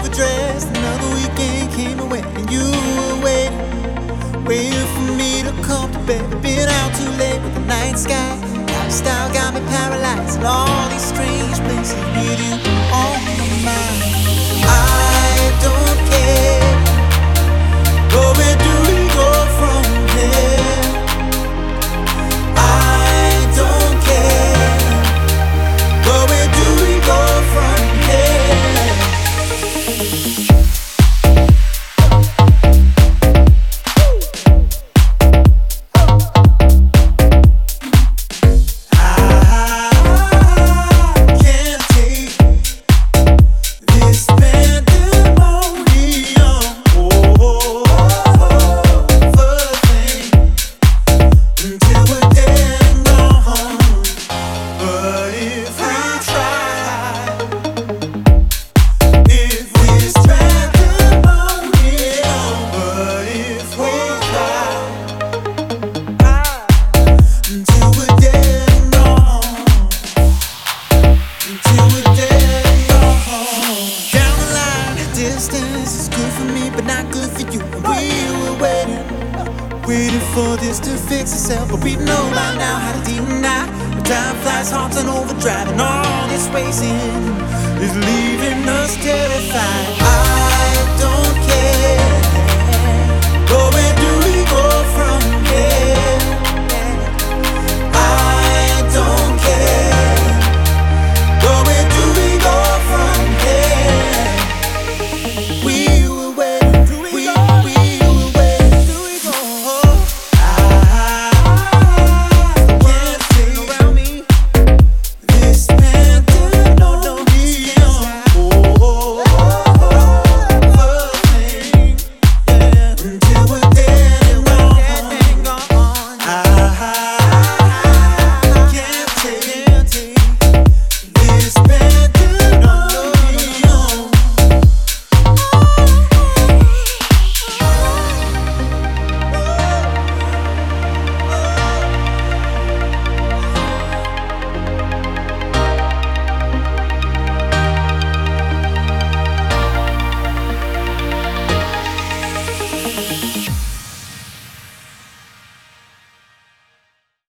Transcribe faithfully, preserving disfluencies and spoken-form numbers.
overdressed. Another weekend came and went, and you were waiting, waiting for me to come to bed. Been out too late with the night sky. Lifestyle got me paralyzed in all these strange places with you on my mind. I don't care, but where do we go from here? I don't care, but where do we go from here? Distance is good for me, but not good for you. And we were waiting, waiting for this to fix itself, but we know by now how to deny. Time flies, hearts on overdrive, and all this racing is leaving us terrified. I